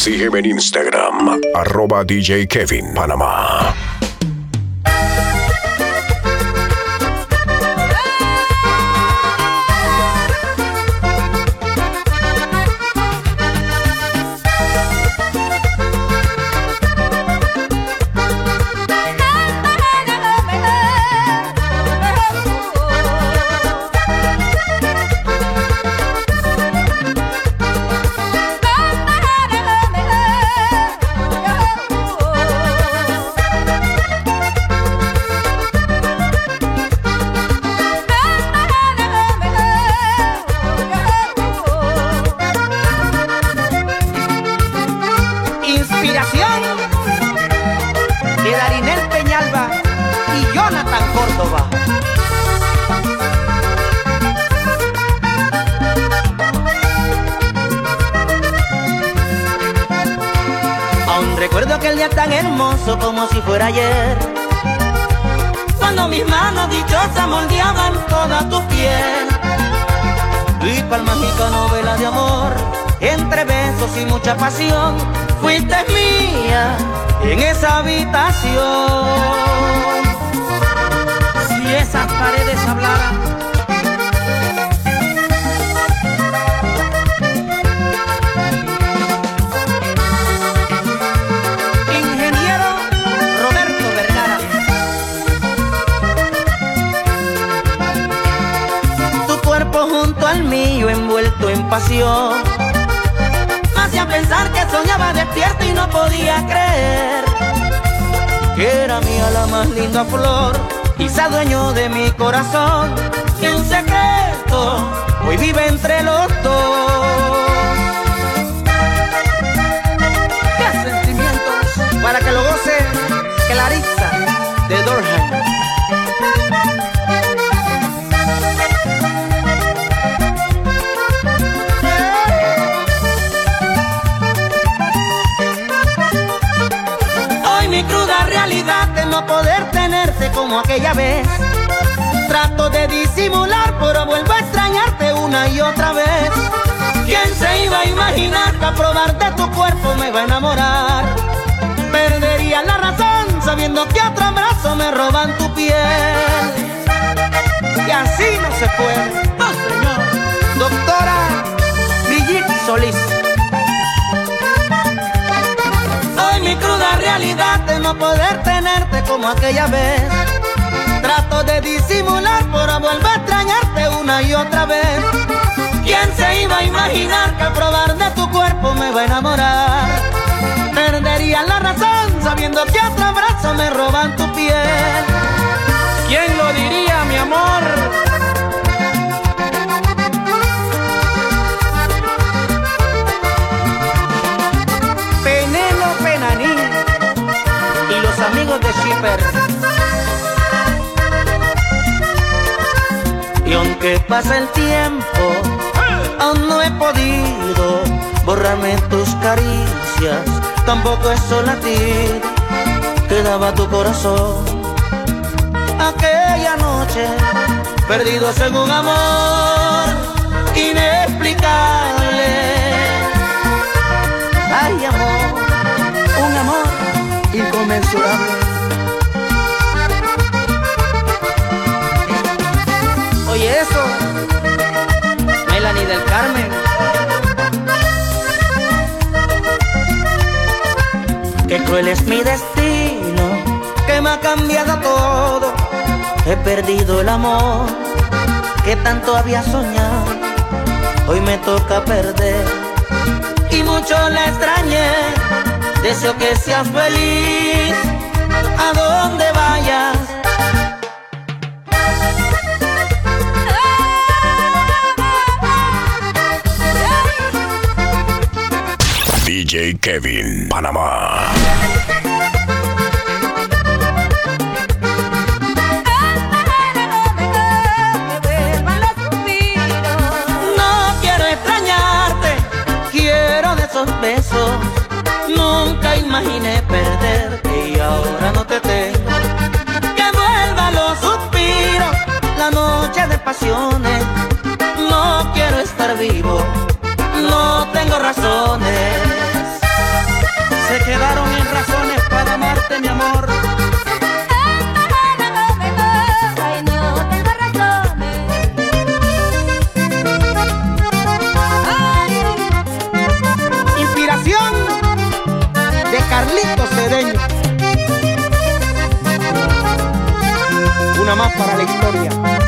Sígueme en Instagram, @DJ Kevin Panamá. Recuerdo aquel día tan hermoso como si fuera ayer, cuando mis manos dichosas moldeaban toda tu piel. Y cual mágica novela de amor, entre besos y mucha pasión, fuiste mía en esa habitación. Si esas paredes hablaran, junto al mío envuelto en pasión, me hacía pensar que soñaba despierto y no podía creer que era mía la más linda flor, quizá dueño de mi corazón, y un secreto hoy vive entre los dos. ¡Qué sentimientos! Para que lo goce Clarissa de Dorheim. Mi cruda realidad de no poder tenerte como aquella vez, trato de disimular pero vuelvo a extrañarte una y otra vez. ¿Quién se iba a imaginar que a probar de tu cuerpo me iba a enamorar? Perdería la razón sabiendo que otro abrazo me roban tu piel. Y así no se puede, no señor. Doctora Brigitte Solís. Mi cruda realidad de no poder tenerte como aquella vez, trato de disimular pero vuelvo a extrañarte una y otra vez. ¿Quién se iba a imaginar que al probar de tu cuerpo me va a enamorar? Perdería la razón sabiendo que otro abrazo me roban tu piel. ¿Quién lo diría, mi amor? Amigos de Shipper. Y aunque pasa el tiempo, aún no he podido borrarme tus caricias, tampoco es solo a ti que daba tu corazón. Aquella noche, perdidos en un amor inexplicable. Ay, amor, un amor inconmensurable. Oye eso, Melanie del Carmen. Qué cruel es mi destino, que me ha cambiado todo. He perdido el amor que tanto había soñado. Hoy me toca perder y mucho la extrañé. Deseo que seas feliz a donde vayas. DJ Kevin Panamá. No quiero extrañarte, quiero de esos besos. Nunca imaginé perderte y ahora no te tengo. Que vuelva los suspiros, la noche de pasiones. No quiero estar vivo, no tengo razones. olvidarte, mi amor. Ay, no tengo razones. Inspiración de Carlitos Cedeño. Una más para la historia.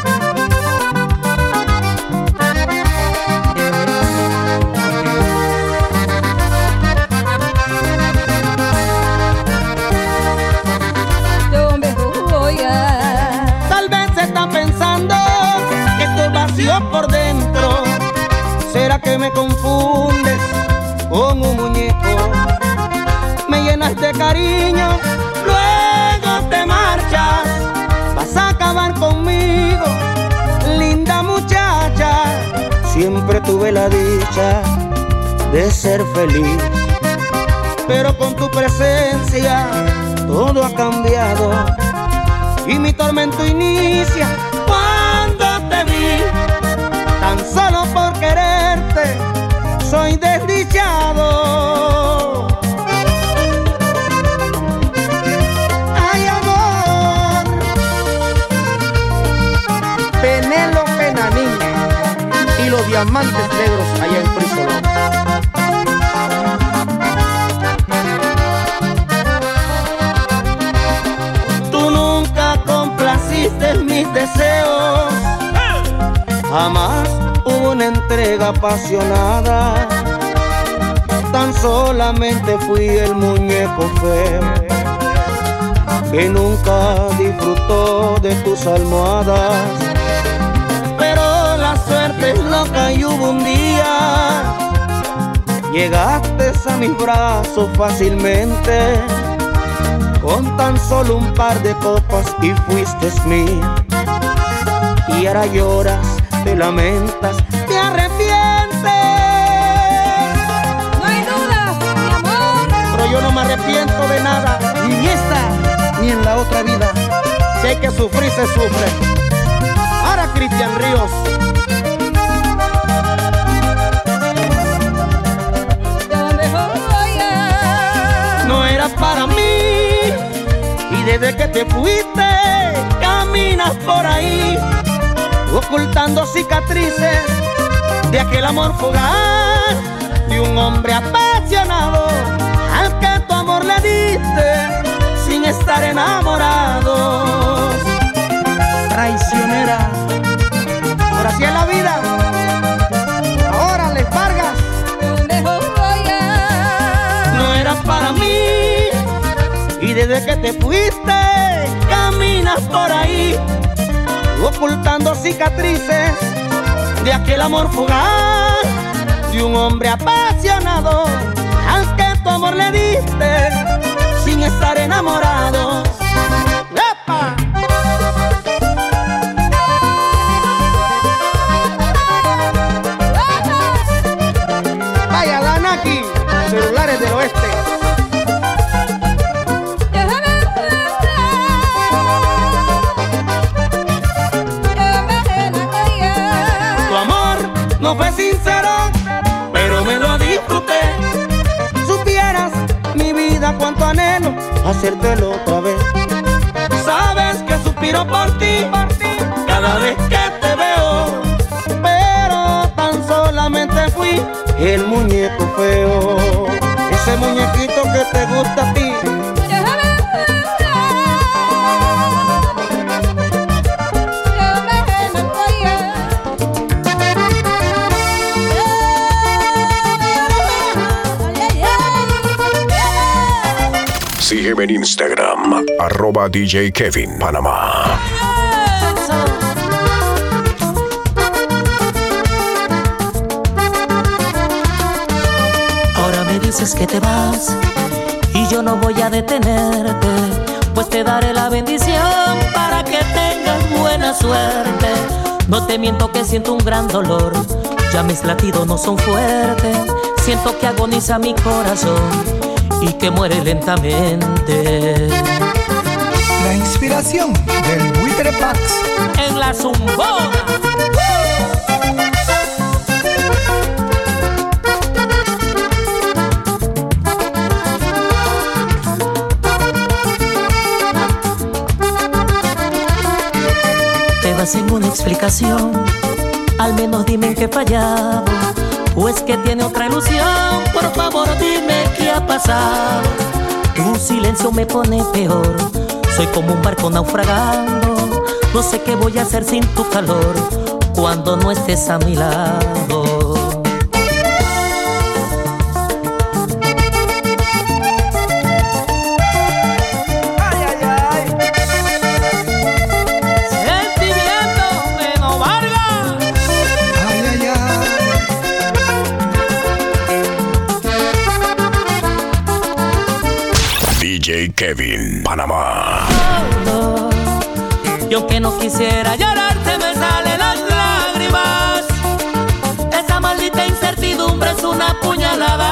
Tal vez se están pensando que estoy vacío por dentro. ¿Será que me confundes con un muñeco? Me llenas de cariño, luego te marchas. Vas a acabar conmigo, linda muchacha. Siempre tuve la dicha de ser feliz, pero con tu presencia todo ha cambiado. Y mi tormento inicia cuando te vi. Tan solo por quererte soy desdichado. Ay, amor. Penélope Nanín y los diamantes negros allá en Frisolón. Mis deseos, jamás hubo una entrega apasionada. Tan solamente fui el muñeco feo que nunca disfrutó de tus almohadas. Pero la suerte es loca y hubo un día llegaste a mis brazos fácilmente. Con tan solo un par de copas y fuiste mía. Y ahora lloras, te lamentas, te arrepientes. No hay duda, mi amor. Pero yo no me arrepiento de nada, ni en esta, ni en la otra vida. Si hay que sufrir, se sufre. Ahora Cristian Ríos. No eras para mí. Y desde que te fuiste, caminas por ahí, ocultando cicatrices de aquel amor fugaz, de un hombre apasionado al que tu amor le diste sin estar enamorados. Traicionera, ahora sí es la vida. Ahora les Vargas. No eras para mí. Y desde que te fuiste, caminas por ahí, ocultando cicatrices de aquel amor fugaz, de un hombre apasionado al que tu amor le diste sin estar enamorado. ¡Epa! Vaya la Naki, celulares del oeste. No fue sincero, pero me lo disfruté. Supieras, mi vida, cuánto anhelo hacértelo otra vez. Sabes que suspiro por ti cada vez que te veo. Pero tan solamente fui el muñeco feo, ese muñequito que te gusta a ti. Sígueme en Instagram, @DJ Kevin Panamá. Ahora me dices que te vas y yo no voy a detenerte, pues te daré la bendición para que tengas buena suerte. No te miento que siento un gran dolor, ya mis latidos no son fuertes. Siento que agoniza mi corazón y que muere lentamente. La inspiración del Buitre Pax en la zumbona. tardas en una explicación, al menos dime en qué he fallado, o es que tiene otra ilusión. Por favor dime qué ha pasado. Tu silencio me pone peor, soy como un barco naufragando. No sé qué voy a hacer sin tu calor cuando no estés a mi lado. DJ Kevin, Panamá. Oh, no. Y aunque no quisiera llorarte me salen las lágrimas. Esa maldita incertidumbre es una puñalada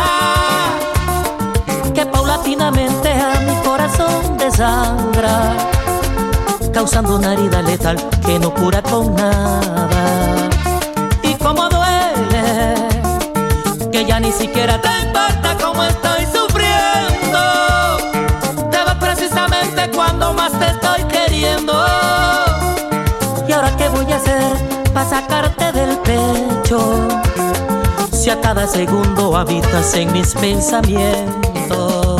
que paulatinamente a mi corazón desangra, causando una herida letal que no cura con nada. Y como duele que ya ni siquiera te importa cómo estoy sufriendo. Precisamente cuando más te estoy queriendo. ¿Y ahora qué voy a hacer para sacarte del pecho? Si a cada segundo habitas en mis pensamientos.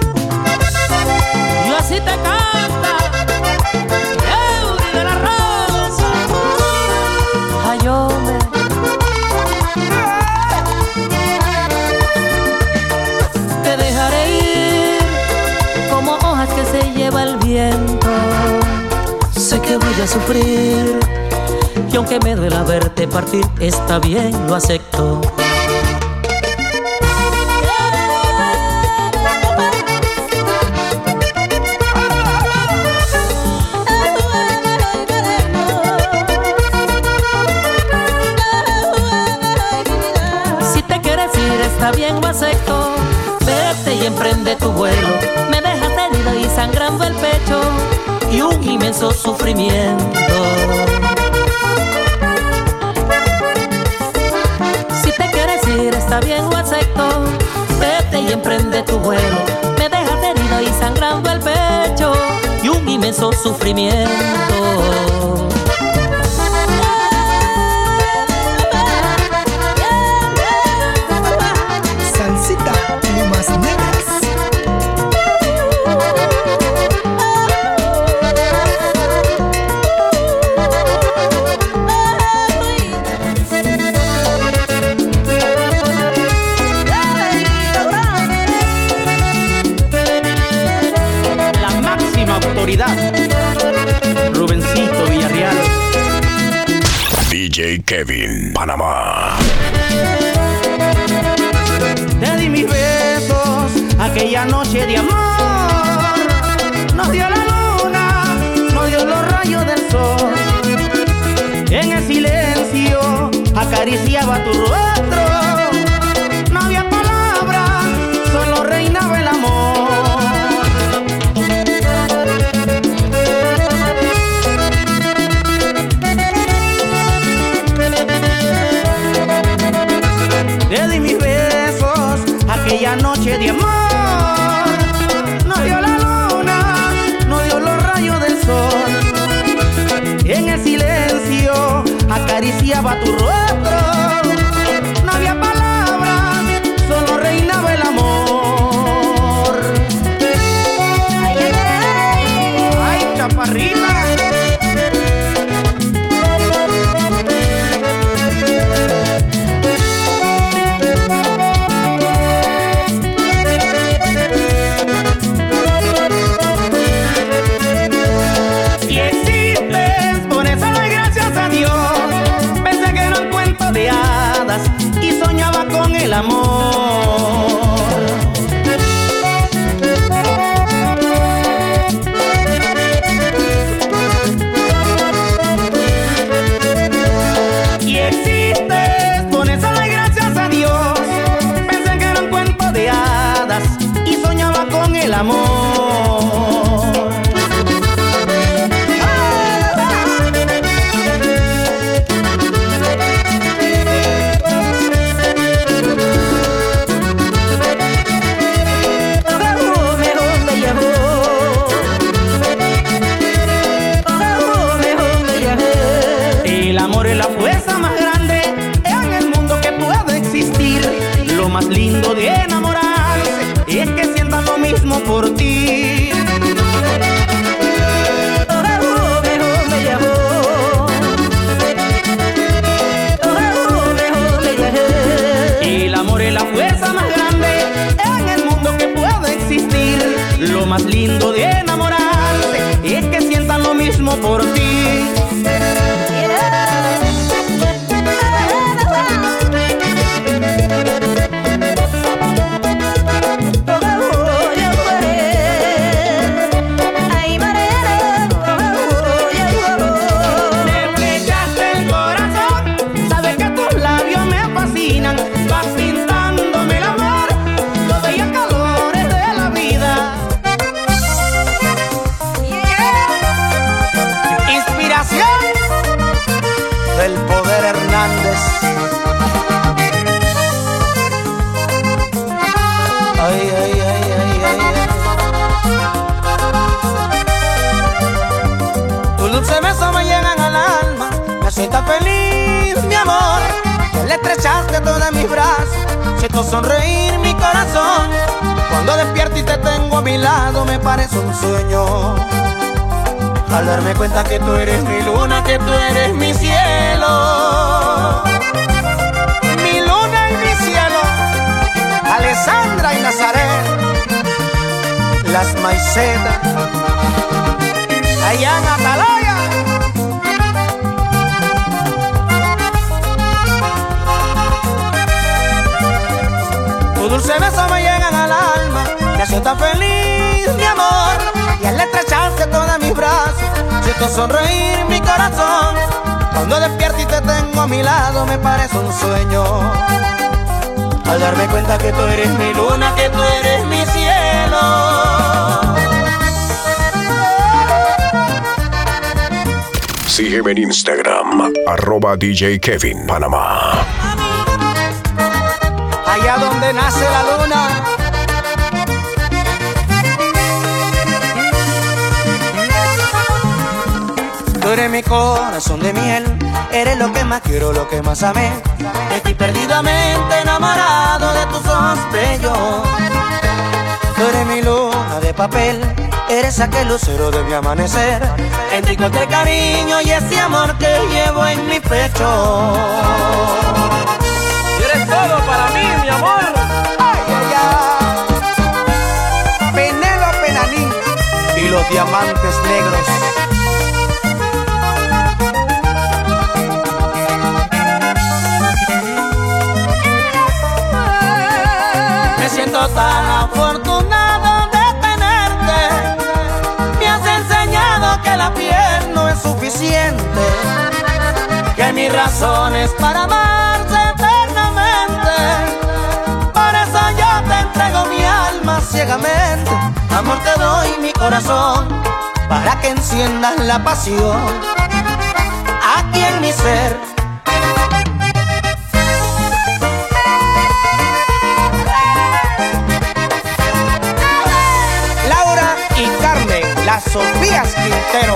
Y así te canta Eury de la Rosa. Ay, hombre, te dejaré ir como hojas que se lleva el viento. Sé que voy a sufrir y aunque me duela verte partir, está bien, lo acepto. Si te quieres ir, está bien, lo acepto. Vete y emprende tu vuelo. Me dejas herida y sangrando el pecho y un inmenso sufrimiento. Si te quieres ir, está bien, lo acepto. Vete y emprende tu vuelo. Me dejas herida y sangrando el pecho y un inmenso sufrimiento. Salsita, plumas negras. La máxima autoridad, Rubencito Villarreal. DJ Kevin, Panamá. Te di mis besos aquella noche de amor. Nos dio la luna, nos dio los rayos del sol. En el silencio acariciaba tu rostro. No había palabras, solo reinaba el amor. Te di mis besos aquella noche de amor. Nos dio la luna, nos dio los rayos del sol. En el silencio acariciaba tu rostro. No había palabras, solo reinaba el amor. Ay, chaparrita. Si existes, por eso doy gracias a Dios. Pensé que era un cuento de hadas y soñaba con el amor. Y existes, por eso doy gracias a Dios. Pensé que era un cuento de hadas y soñaba con el amor. Ay, ay, ay, ay, ay, ay. Tus dulces besos me llegan al alma, me hace tan feliz, mi amor. Al estrecharte todos mis brazos, siento sonreír mi corazón. Cuando despierto y te tengo a mi lado, me parece un sueño. Al darme cuenta que tú eres mi luna, que tú eres mi cielo. Mi luna y mi cielo, Alessandra y Nazaret, las maicetas, allá en Atalaya. Tus dulces besos me llegan al alma, me hace tan feliz, mi amor. Y al estrecharte todos mis brazos, siento sonreír mi corazón. Cuando despierto y te tengo a mi lado, me parece un sueño. Al darme cuenta que tú eres mi luna, que tú eres mi cielo. Sígueme en Instagram, @DJ Kevin Panamá. Allá donde nace la luna. Tú eres mi corazón de miel, eres lo que más quiero, lo que más amé. Estoy perdidamente enamorado de tus ojos bellos. Tú eres mi luna de papel, eres aquel lucero de mi amanecer. En ti encontré cariño y ese amor que llevo en mi pecho. Eres todo para mí, mi amor. Ay, ay, ay. Penélope Nanín y los diamantes negros. Me siento tan afortunado de tenerte. Me has enseñado que la piel no es suficiente, que hay mis razones para amarte eternamente. Por eso yo te entrego mi alma ciegamente. Amor, te doy mi corazón para que enciendas la pasión aquí en mi ser. Laura y Carmen, las Sofías Quintero.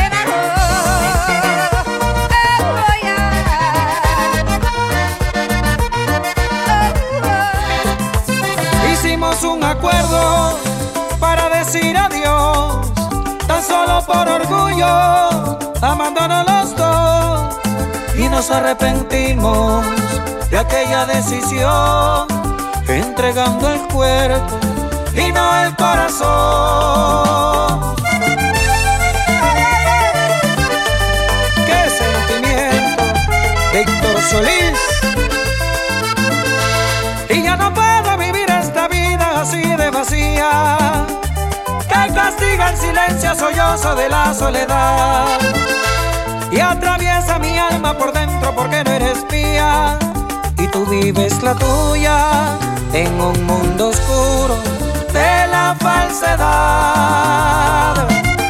Hicimos un acuerdo para decir adiós, tan solo por orgullo, amándonos los dos. Y nos arrepentimos de aquella decisión, entregando el cuerpo y no el corazón. ¡Qué sentimiento, Víctor Solís! Y ya no puedo vivir esta vida así de vacía, que castiga el silencio sollozo de la soledad y atraviesa mi alma por dentro porque no eres mía y tú vives la tuya en un mundo oscuro de la falsedad.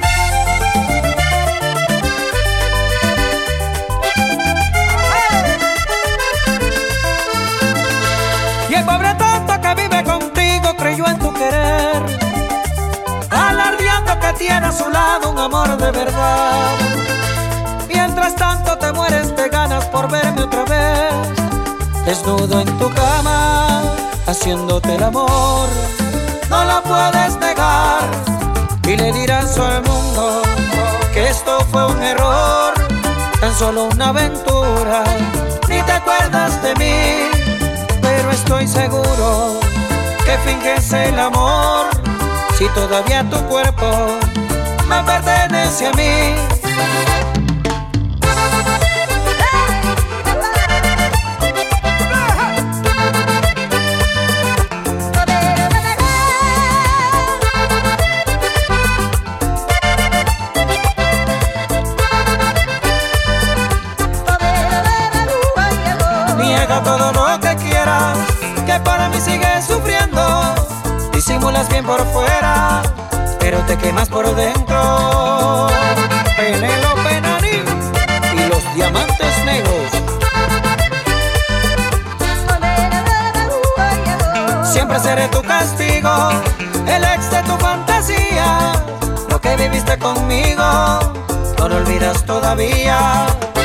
Y el pobre tonto que vive contigo creyó en tu querer, alardeando que tiene a su lado un amor de verdad. Mientras tanto te mueres de ganas por verme otra vez, desnudo en tu cama, haciéndote el amor. No lo puedes negar y le dirás al mundo que esto fue un error, tan solo una aventura. Ni te acuerdas de mí, pero estoy seguro que finges el amor, si todavía tu cuerpo me pertenece a mí. Niega todo lo que quieras, que para mí sigues sufriendo. Disimulas bien por fuera, pero te quemas por dentro. Penélope Nanín y los diamantes negros. Siempre seré tu castigo, el ex de tu fantasía. Lo que viviste conmigo, no lo olvidas todavía.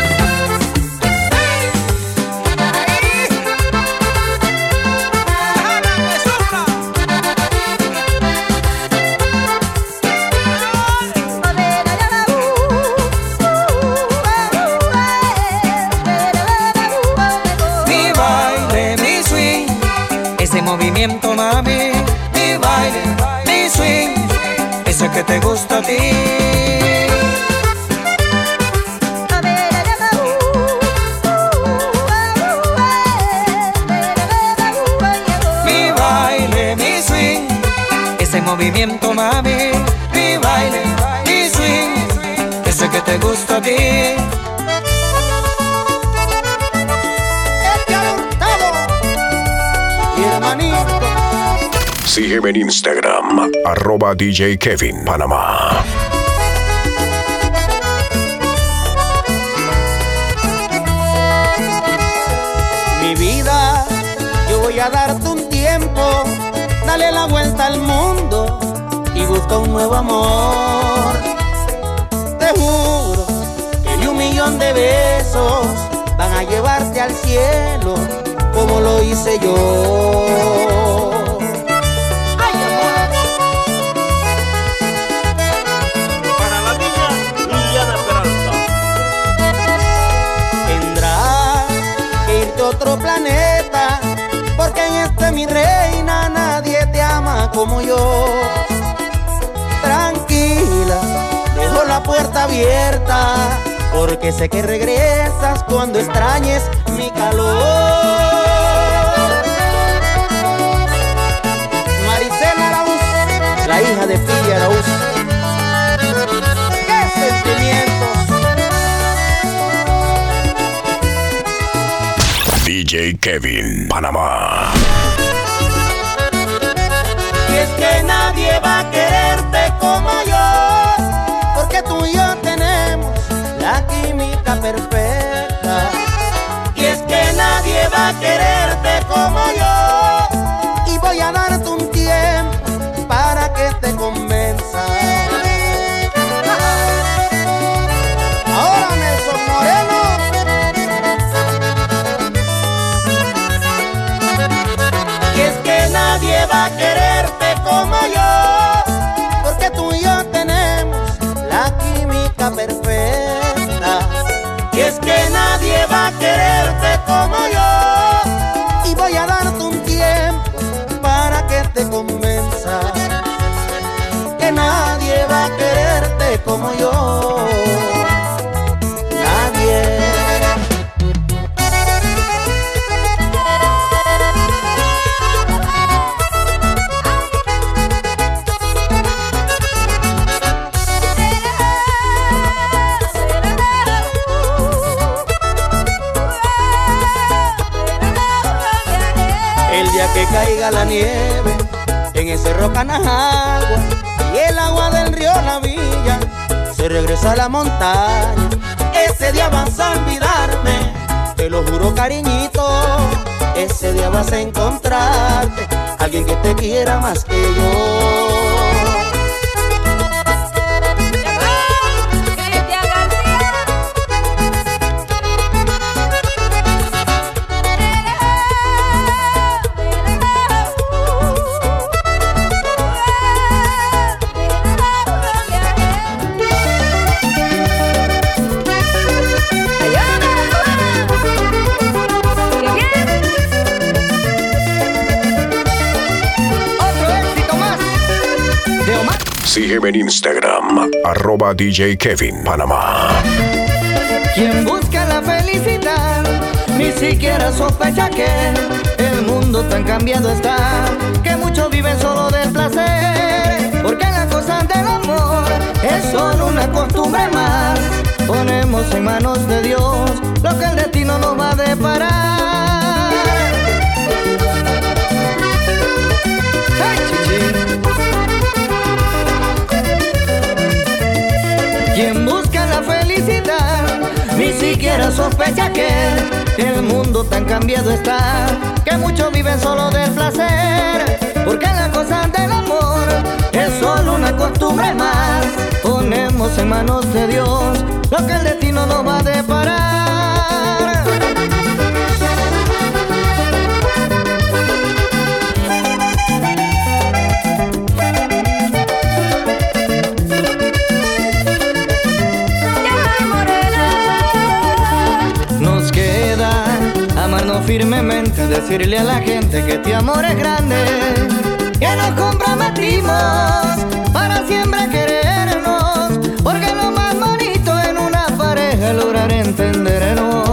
Movimiento, mami, mi baile, mi swing, ese que te gusta a ti. Mi baile, mi swing, ese movimiento, mami, mi baile, mi swing, ese que te gusta a ti. Sígueme en Instagram, @DJ Kevin Panamá. Mi vida, yo voy a darte un tiempo, dale la vuelta al mundo y busca un nuevo amor. Te juro que ni 1.000.000 de besos van a llevarte al cielo como lo hice yo. Otro planeta, porque en este mi reina nadie te ama como yo. Tranquila, dejo la puerta abierta, porque sé que regresas cuando extrañes mi calor. Maricela Araúz, la hija de Pili Araúz. ¡Qué sentimientos! DJ Kevin Panamá. Y es que nadie va a quererte como yo, porque tú y yo tenemos la química perfecta. Y es que nadie va a quererte como yo, y voy a darte un tiempo para que te convenza. Ahora Nelson Moreno. Nadie va a quererte como yo, porque tú y yo tenemos la química perfecta. Y es que nadie va a quererte como yo, y voy a darte un tiempo para que te convenza que nadie va a quererte como yo. Nadie. Que caiga la nieve en ese Cerro Canajagua y el agua del río La Villa se regresa a la montaña. Ese día vas a olvidarme, te lo juro, cariñito. Ese día vas a encontrarte alguien que te quiera más que yo. Sígueme en Instagram, @DJ Kevin Panamá. Quien busca la felicidad ni siquiera sospecha que el mundo tan cambiado está, que muchos viven solo del placer, porque las cosas del amor es solo una costumbre más. Ponemos en manos de Dios lo que el destino nos va a deparar. ¡Hey, chichi! Quien busca la felicidad ni siquiera sospecha que El mundo tan cambiado está que muchos viven solo del placer, porque la cosa del amor es solo una costumbre más. Ponemos en manos de Dios lo que el destino nos va a deparar. Nos queda amarnos firmemente, decirle a la gente que este amor es grande, que nos comprometimos para siempre querernos, porque lo más bonito en una pareja es lograr entendernos.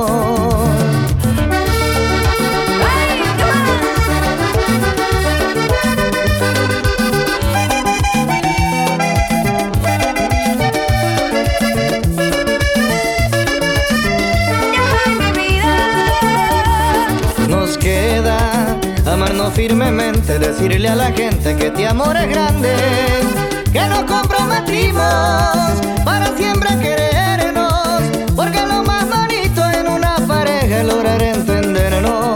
Nos queda amarnos firmemente, decirle a la gente que este amor es grande, que nos comprometimos para siempre querernos, porque lo más bonito en una pareja es lograr entendernos.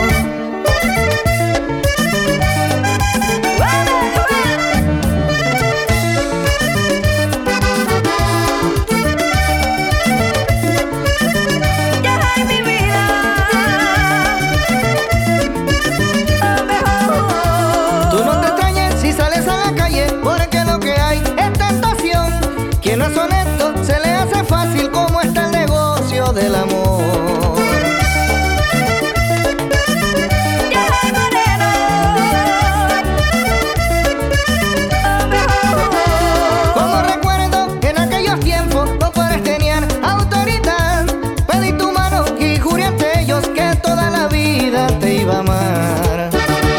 Tú no te extrañes si sales a la calle, porque lo que hay es tentación. Quien no es honesto se le hace fácil como está el negocio del amor. Como recuerdo en aquellos tiempos, los padres tenían autoridad. Pedí tu mano y juré ante ellos que toda la vida te iba a amar.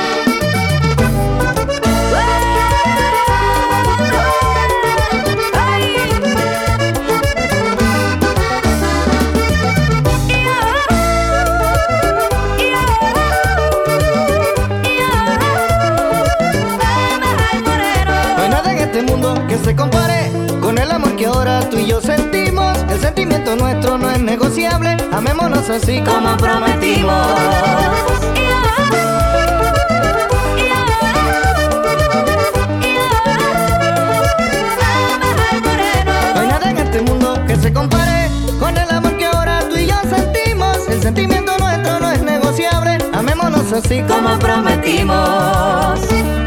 No hay nada en este mundo que se compare con el amor que ahora tú y yo sentimos. El sentimiento nuestro no es negociable, amémonos así como prometimos. No hay nada en este mundo que se compare con el amor que ahora tú y yo sentimos. El sentimiento nuestro no es negociable, amémonos así como prometimos.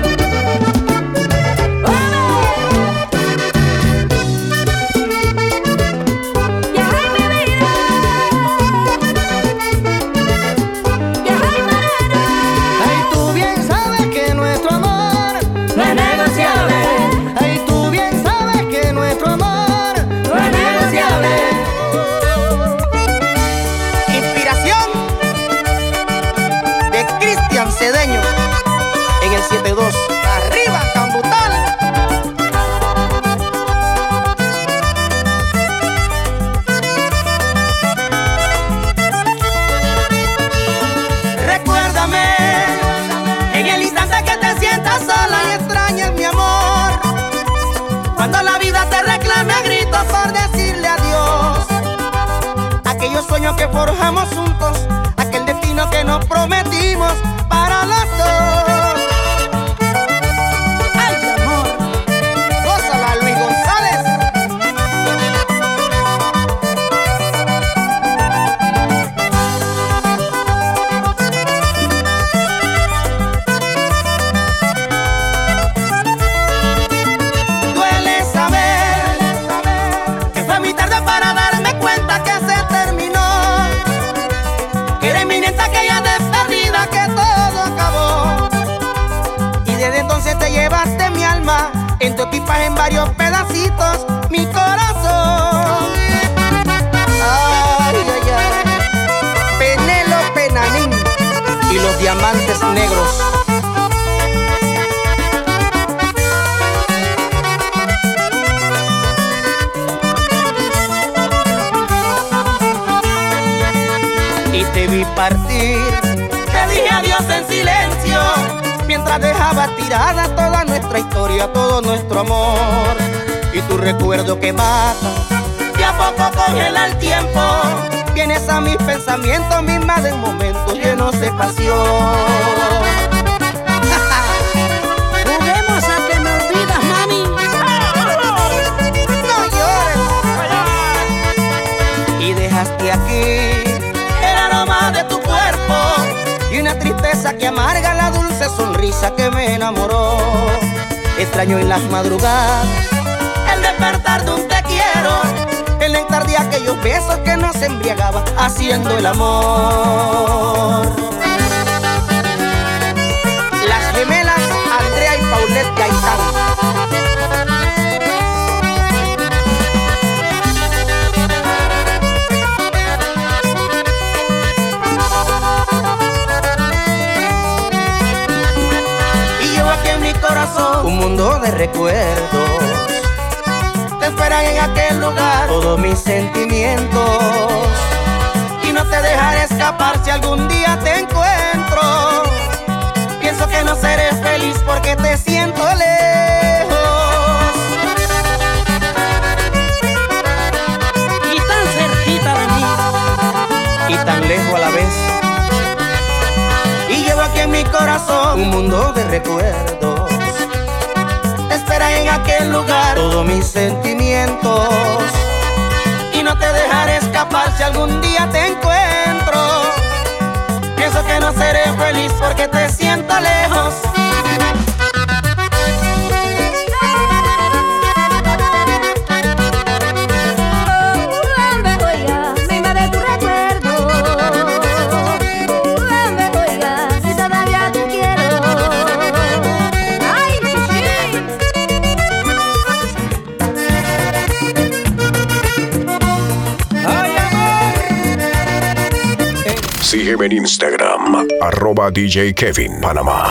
Ay, tú bien sabes que nuestro amor no es negociable. Ay, tú bien sabes que nuestro amor no es negociable. Inspiración de Cristian Cedeño en el 72. Arriba, Cambutal. Recuérdame en el instante que te sientas sola y extrañes mi amor, cuando la vida te reclame a gritos por decirle adiós. Aquellos sueños que forjamos juntos, aquel destino que nos prometimos para los dos. Ay, amor, gózala, Luis González. Duele saber que fue muy tarde para darme cuenta que se terminó, que era inminente aquella despedida, que todo acabó. Y desde entonces te llevaste mi alma en tu equipaje en varios pedacitos, mi corazón. Ay, ay, ay. Penélope Nanín y los diamantes negros. Y te vi partir, Te dije adiós en silencio, mientras dejaba tirada toda nuestra historia, todo nuestro amor. Y tu recuerdo que mata de a poco congela el tiempo. Vienes a mis pensamientos, mismas de momentos llenos de pasión. Juguemos a que me olvidas, mami. No llores. Y dejaste aquí el aroma de tu cuerpo y una tristeza que amarga la dulce sonrisa que me enamoró. Extraño en las madrugadas el despertar de un te quiero, el néctar de aquellos besos que nos embriagaba haciendo el amor. Las gemelas Andrea y Paulette Gaitán. Un mundo de recuerdos te esperan en aquel lugar todos mis sentimientos, y no te dejaré escapar si algún día te encuentro. Pienso que no seré feliz porque te siento lejos Y tan cerquita de mí, y tan lejos a la vez. Y llevo aquí en mi corazón un mundo de recuerdos. Te esperan en aquel lugar todos mis sentimientos, y no te dejaré escapar si algún día te encuentro. Pienso que no seré feliz porque te siento lejos. Sígueme en Instagram, @DJ Kevin Panamá.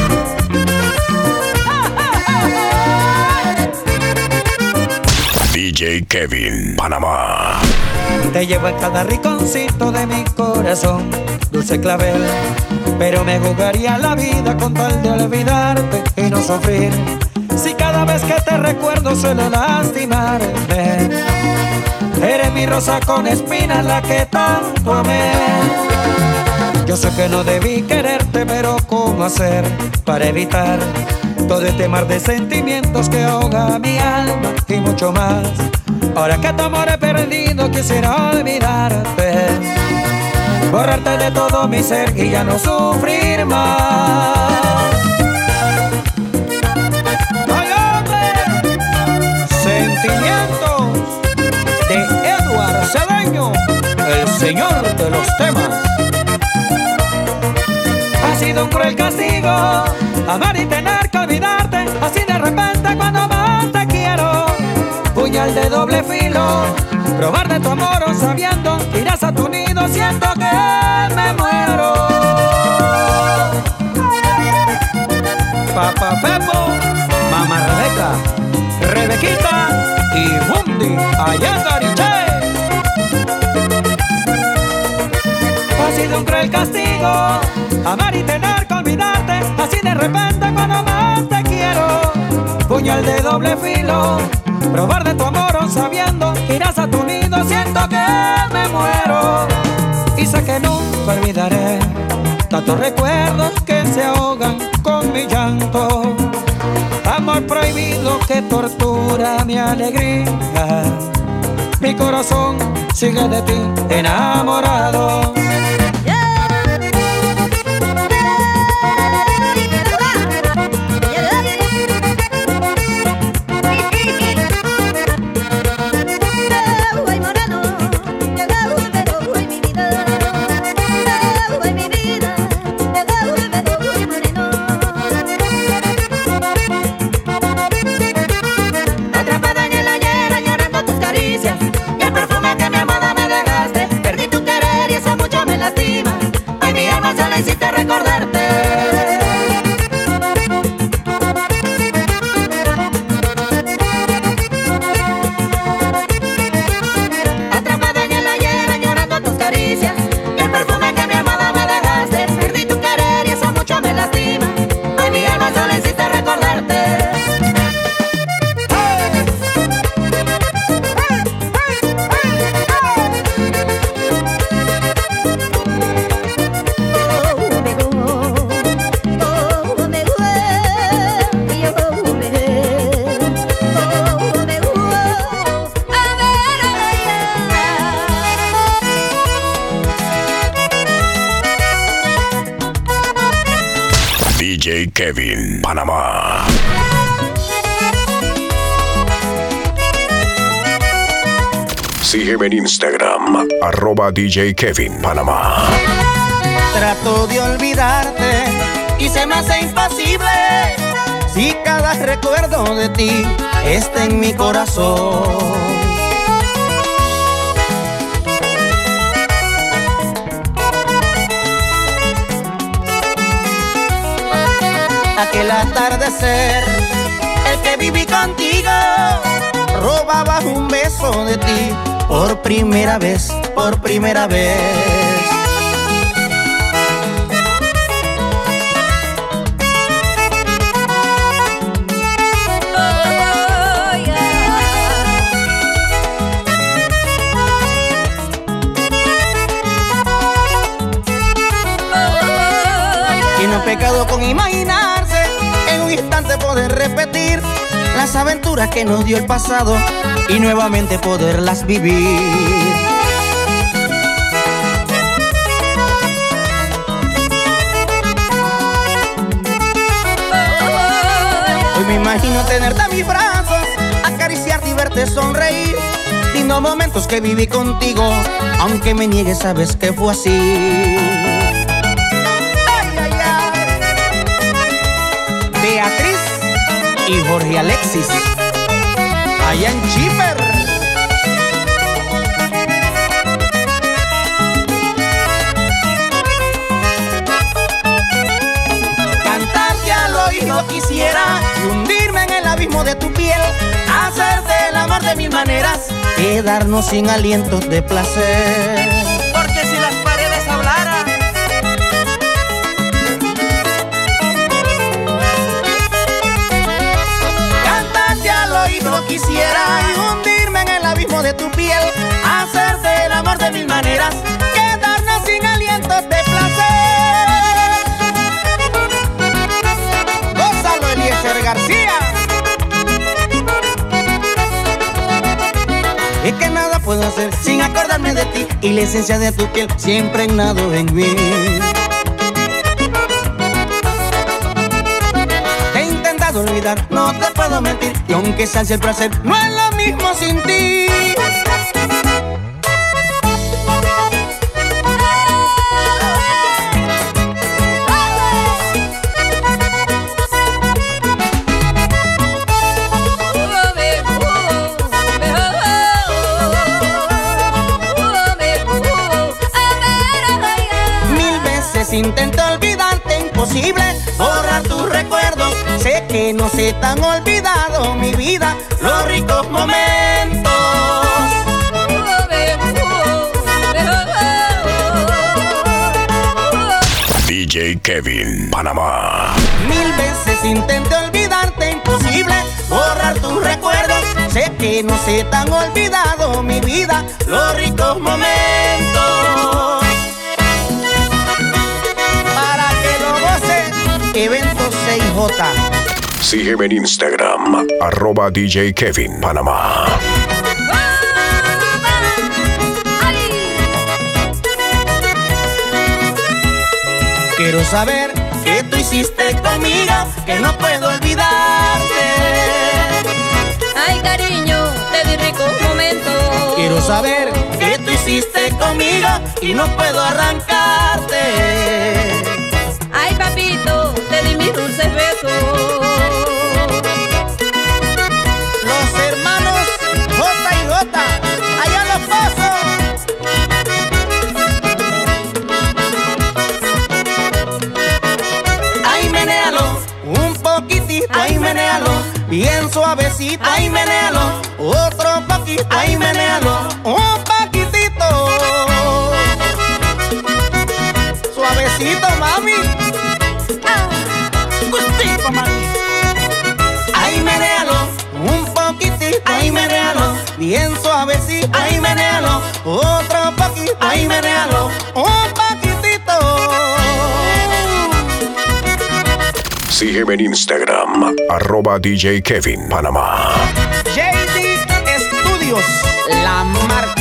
DJ Kevin Panamá. Te llevo en cada rinconcito de mi corazón, dulce clavel, pero me jugaría la vida con tal de olvidarte y no sufrir. Si cada vez que te recuerdo suelo lastimarme, eres mi rosa con espinas, la que tanto amé. Yo sé que no debí quererte, pero ¿cómo hacer para evitar todo este mar de sentimientos que ahoga mi alma y mucho más? Ahora que tu amor he perdido, quisiera olvidarte, borrarte de todo mi ser y ya no sufrir más. ¡Ay, hombre! Sentimientos de Edward Cedeño, el señor de los temas. Ha sido un cruel castigo amar y tener que olvidarte así de repente cuando más te quiero. Puñal de doble filo, probar de tu amor sabiendo que irás a tu nido, siento que me muero. Papá Pepo, mamá Rebeca, Rebequita y Bundy, allá en Gariche. Ha sido un cruel castigo amar y tener que olvidarte así de repente cuando más te quiero. Puñal de doble filo, probar de tu amor sabiendo que irás a tu nido, siento que me muero. Y sé que nunca olvidaré tantos recuerdos que se ahogan con mi llanto. Amor prohibido que tortura mi alegría. Mi corazón sigue de ti enamorado. Me Panamá. Sígueme en Instagram, @DJ Kevin Panamá. Trato de olvidarte y se me hace imposible si cada recuerdo de ti está en mi corazón. Aquel atardecer, el que viví contigo, robaba un beso de ti por primera vez, por primera vez. Y no he pecado con imaginarse en un instante poder repetir las aventuras que nos dio el pasado y nuevamente poderlas vivir. Hoy me imagino tenerte en mis brazos, acariciarte y verte sonreír. Lindos momentos que viví contigo, aunque me niegues sabes que fue así. Beatriz y Jorge Alexis, allá en Chipper. Cantarte al oído quisiera y hundirme en el abismo de tu piel, hacerte el amor de mil maneras, quedarnos sin alientos de placer. Porque si las paredes hablaran, quisiera y hundirme en el abismo de tu piel, hacerte el amor de mil maneras, quedarnos sin alientos de placer. Gózalo, Eliezer García. Es que nada puedo hacer sin acordarme de ti y la esencia de tu piel siempre impregnado en mí. Olvidar, no te puedo mentir, y aunque sea el placer, no es lo mismo sin ti. Mil veces intento olvidarte, imposible borrar tus recuerdos. Sé que no se te han olvidado, mi vida, los ricos momentos. DJ Kevin Panamá. Mil veces intenté olvidarte, imposible borrar tus recuerdos. Sé que no se te han olvidado, mi vida, los ricos momentos. Para que lo goces, Evento 6J. Sígueme en Instagram, @DJ Kevin Panamá. Quiero saber qué tú hiciste conmigo, que no puedo olvidarte. Ay, cariño, te di ricos momentos. Quiero saber qué tú hiciste conmigo y no puedo arrancarte. Ay, papito, te di mis dulces besos. Los hermanos J y J, allá los pasos. Ay, menéalo un poquitito, ay, menéalo bien suavecito, ay, menéalo otro poquito, ay, menéalo un poquitito. Suavecito, mami. Gustito, mami. Ay, menéalo un poquitito, ay, menéalo bien suavecito, ay, menéalo otro poquito, ay, menéalo un poquitito. Sígueme en Instagram, @DJ Kevin Panamá. JD Studios, la marca.